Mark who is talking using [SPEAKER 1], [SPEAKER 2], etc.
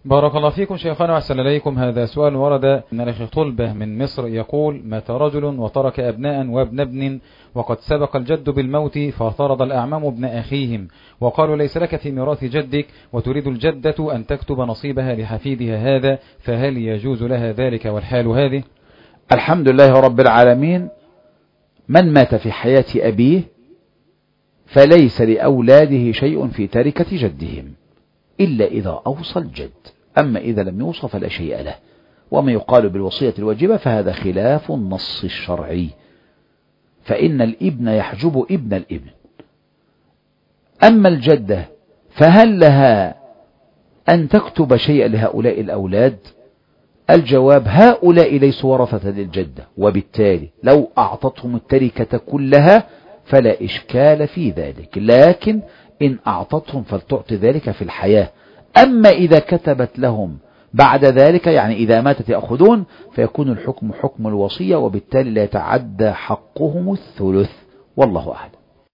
[SPEAKER 1] بارك الله فيكم شيخنا وأحسن إليكم. هذا سؤال ورد من الأخ طلبة من مصر يقول: مات رجل وترك أبناء وابن ابن وقد سبق الجد بالموت، فاعترض الأعمام ابن أخيهم وقالوا: ليس لك في ميراث جدك، وتريد الجدة أن تكتب نصيبها لحفيدها هذا، فهل يجوز لها ذلك والحال هذه؟
[SPEAKER 2] الحمد لله رب العالمين. من مات في حياة أبيه فليس لأولاده شيء في تركة جدهم إلا إذا أوصى الجد، أما إذا لم يوصى فلا شيء له. وما يقال بالوصية الواجبة فهذا خلاف النص الشرعي، فإن الابن يحجب ابن الابن. أما الجدة فهل لها أن تكتب شيئا لهؤلاء الأولاد؟ الجواب: هؤلاء ليسوا ورثة للجدة، وبالتالي لو أعطتهم التركة كلها فلا إشكال في ذلك، لكن إن أعطتهم فلتعطي ذلك في الحياة. أما إذا كتبت لهم بعد ذلك، يعني إذا ماتت يأخذون، فيكون الحكم حكم الوصية، وبالتالي لا يتعدى حقهم الثلث، والله أعلم.